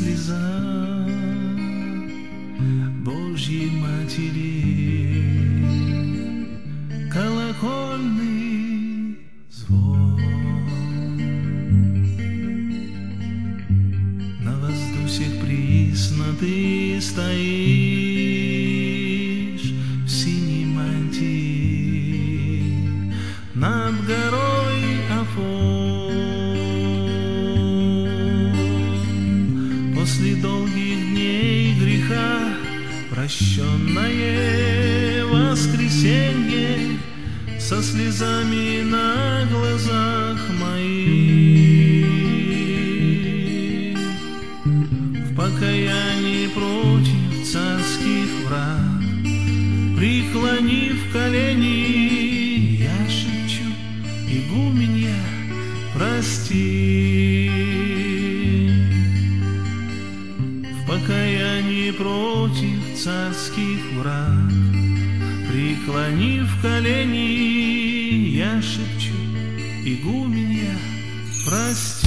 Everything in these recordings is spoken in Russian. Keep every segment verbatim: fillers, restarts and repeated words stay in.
слеза Божьей Матери, колокольный звон. На воздусях присно ты стоишь в синей мантии над горой Афон. После долгих дней греха прощенное воскресенье со слезами на глазах моих, в покаянии против царских враг, преклонив колени, я шепчу: игуменья, прости. В покаянии против царских враг, преклонив колени, я шепчу: игуменья, прости.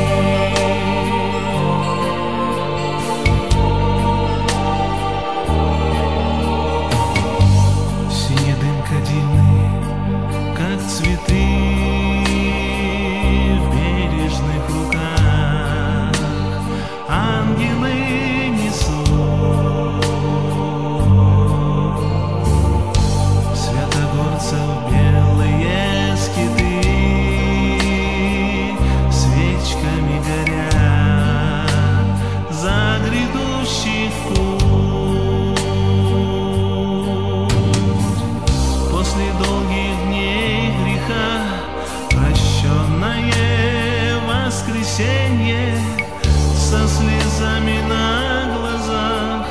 Синяя дымка дымы, как цветы в бережных руках, ангелы несут святогорцев белые скиты, свечками горят за грядущий путь. После долгих дней греха прощенное воскресенье со слезами на глазах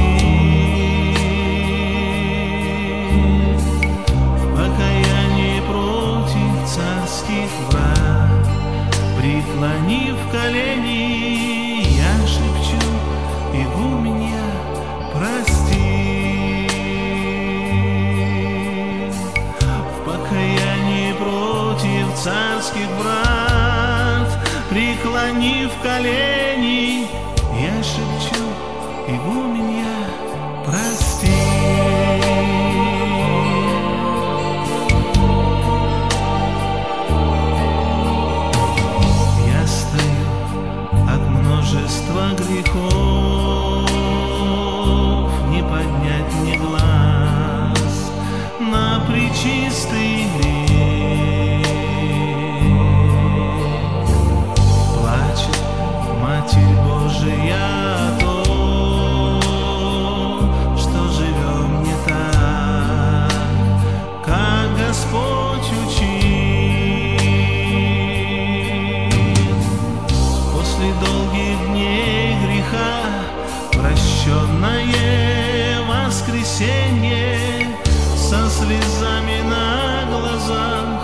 моих, в покаянии против царских враг, преклонив колени, я шепчу: игуменья, прости. В покаянии против царских враг, преклонив колени, я шепчу: игуменья, прости. Я стою от множества грехов, не поднять мне глаз на пречистый грех. Плачет Матерь Божия о том, что живем не так, как Господь учит. После долгих дней греха прощенное воскресенье со слезами на глазах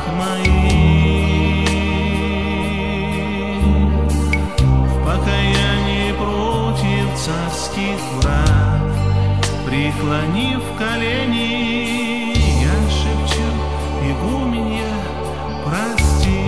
моих, в покаянии против царских враг, преклонив колени, я шепчу: игуменья, прости.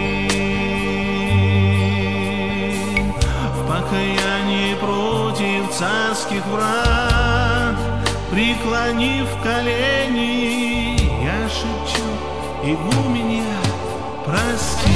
В покаянии против царских враг, преклонив колени, я шепчу: игуменья, прости.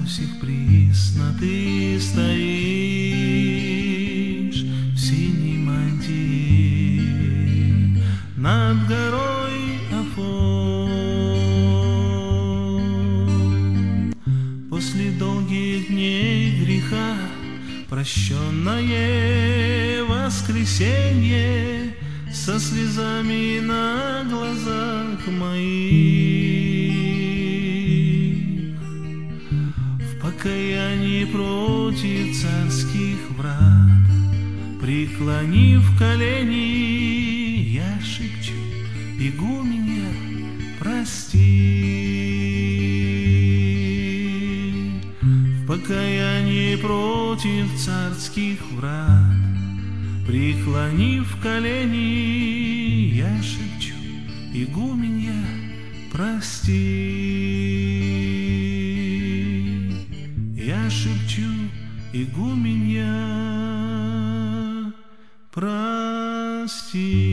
до сих присно ты стоишь в синей мантии над горой Афон. После долгих дней греха прощенное воскресенье со слезами на глазах моих, в покаянии против царских врат, преклонив колени, я шепчу: игуменья, прости. В покаянии против царских врат, преклонив колени, я шепчу: игуменья, прости. Я шепчу: игуменья, прости.